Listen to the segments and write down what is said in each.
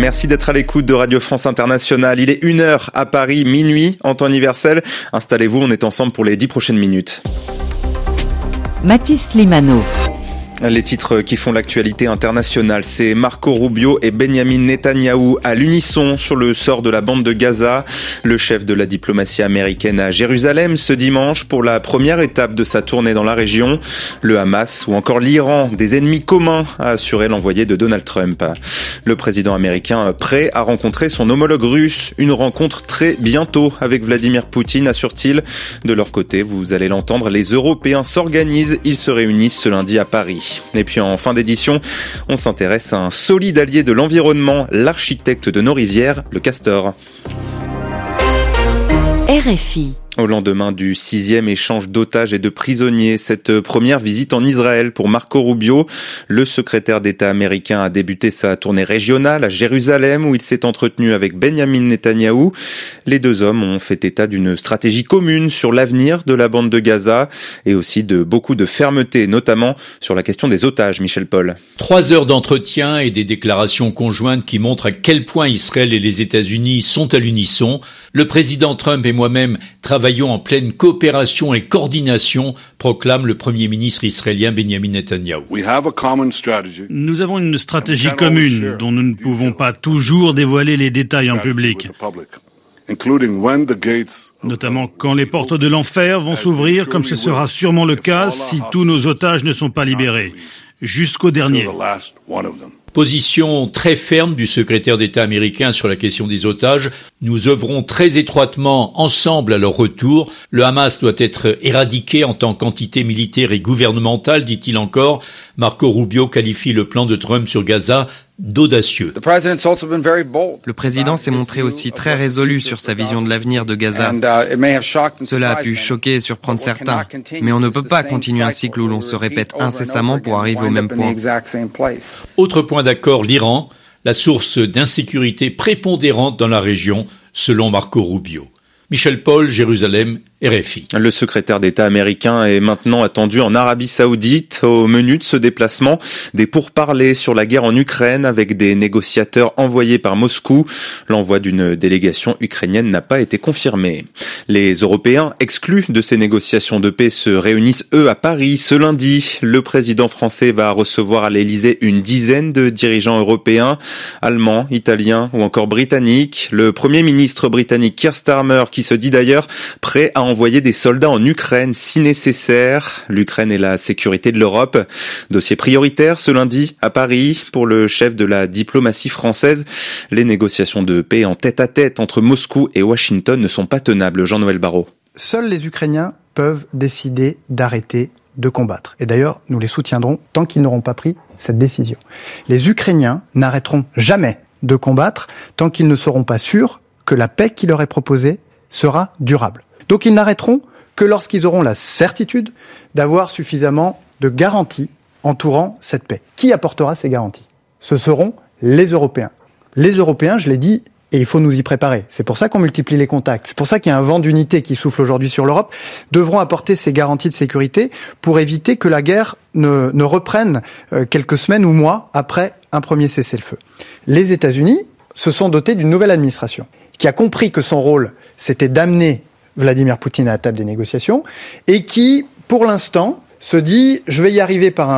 Merci d'être à l'écoute de Radio France Internationale. Il est 1h à Paris, minuit en temps universel. Installez-vous, on est ensemble pour les 10 prochaines minutes. Mathis Limano. Les titres qui font l'actualité internationale, c'est Marco Rubio et Benjamin Netanyahou à l'unisson sur le sort de la bande de Gaza. Le chef de la diplomatie américaine à Jérusalem ce dimanche pour la première étape de sa tournée dans la région. Le Hamas ou encore l'Iran, des ennemis communs, a assuré l'envoyé de Donald Trump. Le président américain prêt à rencontrer son homologue russe. Une rencontre très bientôt avec Vladimir Poutine, assure-t-il. De leur côté, vous allez l'entendre, les Européens s'organisent. Ils se réunissent ce lundi à Paris. Et puis en fin d'édition, on s'intéresse à un solide allié de l'environnement, l'architecte de nos rivières, le castor. RFI. Au lendemain du 6e échange d'otages et de prisonniers, cette première visite en Israël pour Marco Rubio, le secrétaire d'État américain a débuté sa tournée régionale à Jérusalem où il s'est entretenu avec Benjamin Netanyahou. Les deux hommes ont fait état d'une stratégie commune sur l'avenir de la bande de Gaza et aussi de beaucoup de fermeté, notamment sur la question des otages, Michel Paul. 3 heures d'entretien et des déclarations conjointes qui montrent à quel point Israël et les États-Unis sont à l'unisson. Le président Trump et moi-même travaillons en pleine coopération et coordination, proclame le Premier ministre israélien Benjamin Netanyahou. Nous avons une stratégie commune dont nous ne pouvons pas toujours dévoiler les détails en public. Notamment quand les portes de l'enfer vont s'ouvrir, comme ce sera sûrement le cas si tous nos otages ne sont pas libérés, jusqu'au dernier. Position très ferme du secrétaire d'État américain sur la question des otages. Nous œuvrons très étroitement ensemble à leur retour. Le Hamas doit être éradiqué en tant qu'entité militaire et gouvernementale, dit-il encore. Marco Rubio qualifie le plan de Trump sur Gaza d'audacieux. Le président s'est montré aussi très résolu sur sa vision de l'avenir de Gaza. Cela a pu choquer et surprendre certains, mais on ne peut pas continuer un cycle où l'on se répète incessamment pour arriver au même point. Autre point d'accord, l'Iran, la source d'insécurité prépondérante dans la région, selon Marco Rubio. Michel Paul, Jérusalem, RFI. Le secrétaire d'État américain est maintenant attendu en Arabie Saoudite. Au menu de ce déplacement, des pourparlers sur la guerre en Ukraine avec des négociateurs envoyés par Moscou. L'envoi d'une délégation ukrainienne n'a pas été confirmé. Les Européens exclus de ces négociations de paix se réunissent eux à Paris ce lundi. Le président français va recevoir à l'Élysée une dizaine de dirigeants européens, allemands, italiens ou encore britanniques. Le premier ministre britannique Keir Starmer qui se dit d'ailleurs prêt à envoyer des soldats en Ukraine si nécessaire. L'Ukraine et la sécurité de l'Europe. Dossier prioritaire ce lundi à Paris pour le chef de la diplomatie française. Les négociations de paix en tête-à-tête entre Moscou et Washington ne sont pas tenables. Jean-Noël Barrot. Seuls les Ukrainiens peuvent décider d'arrêter de combattre. Et d'ailleurs, nous les soutiendrons tant qu'ils n'auront pas pris cette décision. Les Ukrainiens n'arrêteront jamais de combattre tant qu'ils ne seront pas sûrs que la paix qui leur est proposée sera durable. Donc ils n'arrêteront que lorsqu'ils auront la certitude d'avoir suffisamment de garanties entourant cette paix. Qui apportera ces garanties ? Ce seront les Européens. Les Européens, je l'ai dit, et il faut nous y préparer. C'est pour ça qu'on multiplie les contacts. C'est pour ça qu'il y a un vent d'unité qui souffle aujourd'hui sur l'Europe. Devront apporter ces garanties de sécurité pour éviter que la guerre ne reprenne quelques semaines ou mois après un premier cessez-le-feu. Les États-Unis se sont dotés d'une nouvelle administration qui a compris que son rôle, c'était d'amener Vladimir Poutine à la table des négociations et qui, pour l'instant, se dit « je vais y arriver par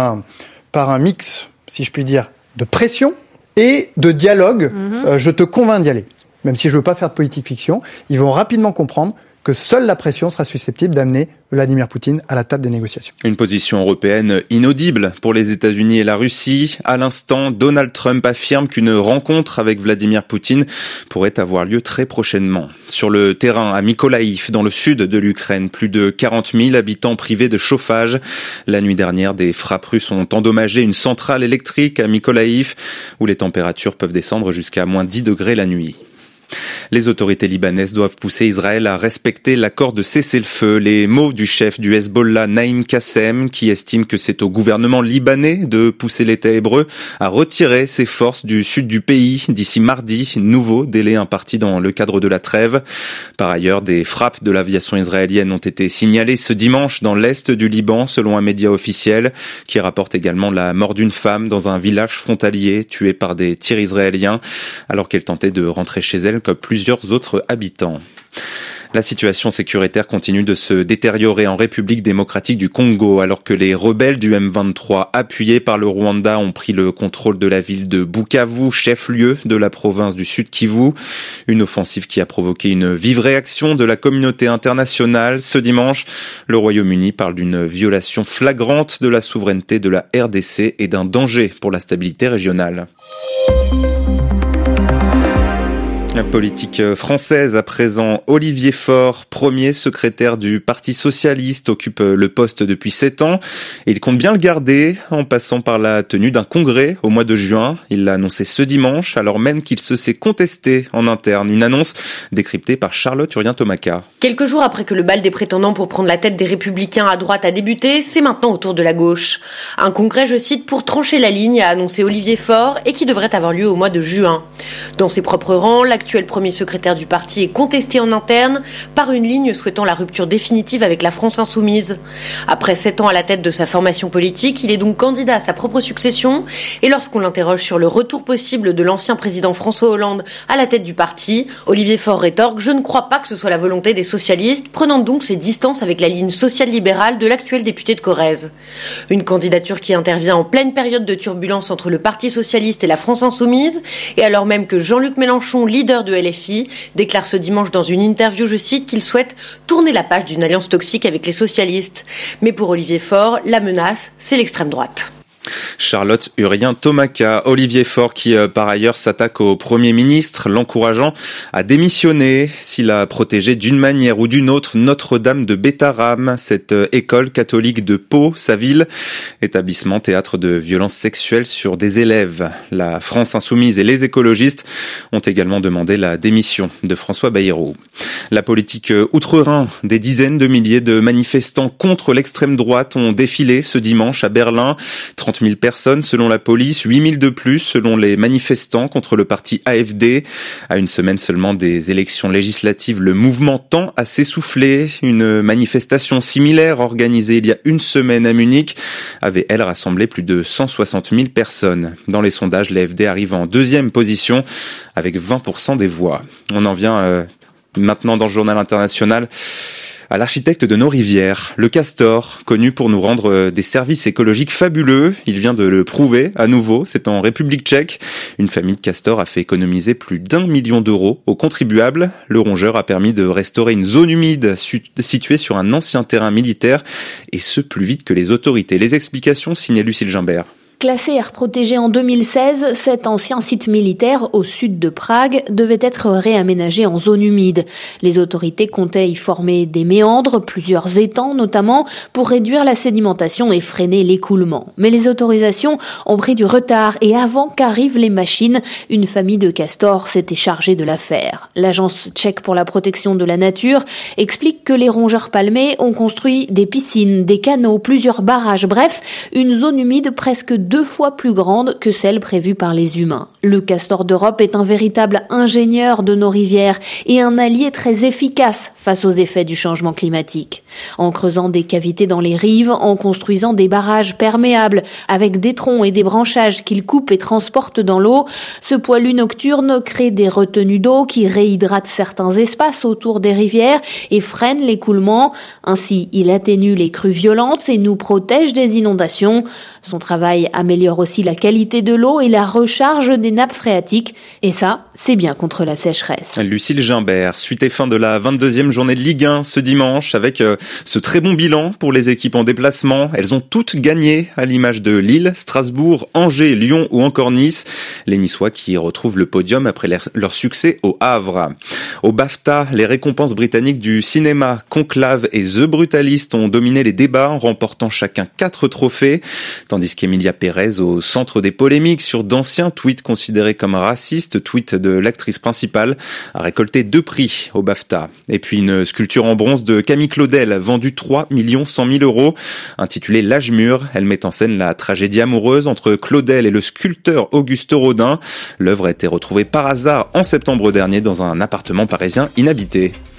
un mix, si je puis dire, de pression et de dialogue, je te convainc d'y aller ». Même si je ne veux pas faire de politique fiction, ils vont rapidement comprendre que seule la pression sera susceptible d'amener Vladimir Poutine à la table des négociations. Une position européenne inaudible pour les États-Unis et la Russie. À l'instant, Donald Trump affirme qu'une rencontre avec Vladimir Poutine pourrait avoir lieu très prochainement. Sur le terrain à Mykolaïv, dans le sud de l'Ukraine, plus de 40 000 habitants privés de chauffage. La nuit dernière, des frappes russes ont endommagé une centrale électrique à Mykolaïv, où les températures peuvent descendre jusqu'à -10 degrés la nuit. Les autorités libanaises doivent pousser Israël à respecter l'accord de cessez-le-feu. Les mots du chef du Hezbollah, Naïm Kassem, qui estime que c'est au gouvernement libanais de pousser l'État hébreu à retirer ses forces du sud du pays d'ici mardi, nouveau délai imparti dans le cadre de la trêve. Par ailleurs, des frappes de l'aviation israélienne ont été signalées ce dimanche dans l'est du Liban, selon un média officiel, qui rapporte également la mort d'une femme dans un village frontalier tuée par des tirs israéliens, alors qu'elle tentait de rentrer chez elle comme plusieurs autres habitants. La situation sécuritaire continue de se détériorer en République démocratique du Congo, alors que les rebelles du M23, appuyés par le Rwanda, ont pris le contrôle de la ville de Bukavu, chef-lieu de la province du Sud Kivu. Une offensive qui a provoqué une vive réaction de la communauté internationale. Ce dimanche, le Royaume-Uni parle d'une violation flagrante de la souveraineté de la RDC et d'un danger pour la stabilité régionale. La politique française à présent, Olivier Faure, premier secrétaire du Parti socialiste, occupe le poste depuis 7 ans et il compte bien le garder en passant par la tenue d'un congrès au mois de juin. Il l'a annoncé ce dimanche alors même qu'il se s'est contesté en interne. Une annonce décryptée par Charlotte Urien-Tomaka. Quelques jours après que le bal des prétendants pour prendre la tête des Républicains à droite a débuté, c'est maintenant au tour de la gauche. Un congrès, je cite, pour trancher la ligne, a annoncé Olivier Faure et qui devrait avoir lieu au mois de juin. Dans ses propres rangs, l'actuel premier secrétaire du parti est contesté en interne par une ligne souhaitant la rupture définitive avec la France insoumise. Après 7 ans à la tête de sa formation politique, il est donc candidat à sa propre succession et lorsqu'on l'interroge sur le retour possible de l'ancien président François Hollande à la tête du parti, Olivier Faure rétorque « Je ne crois pas que ce soit la volonté des socialistes », prenant donc ses distances avec la ligne social-libérale de l'actuel député de Corrèze. Une candidature qui intervient en pleine période de turbulence entre le Parti socialiste et la France insoumise et alors même que Jean-Luc Mélenchon, leader de LFI, déclare ce dimanche dans une interview, je cite, qu'il souhaite tourner la page d'une alliance toxique avec les socialistes. Mais pour Olivier Faure, la menace, c'est l'extrême droite. Charlotte Urien-Tomaka. Olivier Faure qui par ailleurs s'attaque au Premier ministre, l'encourageant à démissionner s'il a protégé d'une manière ou d'une autre Notre-Dame de Bétarame, cette école catholique de Pau, sa ville, établissement théâtre de violences sexuelles sur des élèves. La France insoumise et les écologistes ont également demandé la démission de François Bayrou. La politique outre-Rhin, des dizaines de milliers de manifestants contre l'extrême droite ont défilé ce dimanche à Berlin. 30 000 personnes selon la police, 8 000 de plus selon les manifestants contre le parti AfD. À une semaine seulement des élections législatives, le mouvement tend à s'essouffler. Une manifestation similaire organisée il y a une semaine à Munich avait, elle, rassemblé plus de 160 000 personnes. Dans les sondages, l'AfD arrive en deuxième position avec 20% des voix. On en vient maintenant dans le journal international à l'architecte de nos rivières, le Castor, connu pour nous rendre des services écologiques fabuleux. Il vient de le prouver à nouveau, c'est en République tchèque. Une famille de castors a fait économiser plus d'1 million d'euros aux contribuables. Le rongeur a permis de restaurer une zone humide située sur un ancien terrain militaire, et ce plus vite que les autorités. Les explications signées Lucille Gimbert. Classé aire protégée en 2016, cet ancien site militaire au sud de Prague devait être réaménagé en zone humide. Les autorités comptaient y former des méandres, plusieurs étangs notamment, pour réduire la sédimentation et freiner l'écoulement. Mais les autorisations ont pris du retard et avant qu'arrivent les machines, une famille de castors s'était chargée de l'affaire. L'agence tchèque pour la protection de la nature explique que les rongeurs palmés ont construit des piscines, des canaux, plusieurs barrages, bref, une zone humide presque 2 fois plus grande que celle prévue par les humains. Le castor d'Europe est un véritable ingénieur de nos rivières et un allié très efficace face aux effets du changement climatique. En creusant des cavités dans les rives, en construisant des barrages perméables avec des troncs et des branchages qu'il coupe et transporte dans l'eau, ce poilu nocturne crée des retenues d'eau qui réhydratent certains espaces autour des rivières et freinent l'écoulement. Ainsi, il atténue les crues violentes et nous protège des inondations. Son travail améliore aussi la qualité de l'eau et la recharge des nappes phréatiques. Et ça, c'est bien contre la sécheresse. Lucille Gimbert, suite et fin de la 22e journée de Ligue 1 ce dimanche avec ce très bon bilan pour les équipes en déplacement. Elles ont toutes gagné à l'image de Lille, Strasbourg, Angers, Lyon ou encore Nice. Les Niçois qui retrouvent le podium après leur succès au Havre. Au BAFTA, les récompenses britanniques du cinéma, Conclave et The Brutalist ont dominé les débats en remportant chacun 4 trophées. Tandis qu'Emilia Pérez Pérez au centre des polémiques sur d'anciens tweets considérés comme racistes. Tweet de l'actrice principale a récolté 2 prix au BAFTA. Et puis une sculpture en bronze de Camille Claudel, vendue 3 100 000 €, intitulée L'âge mûr. Elle met en scène la tragédie amoureuse entre Claudel et le sculpteur Auguste Rodin. L'œuvre a été retrouvée par hasard en septembre dernier dans un appartement parisien inhabité.